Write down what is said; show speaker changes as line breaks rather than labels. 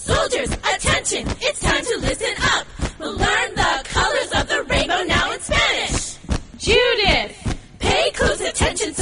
Soldiers, attention, it's time to listen up. We'll learn the colors of the rainbow now in Spanish.
Judith,
pay close attention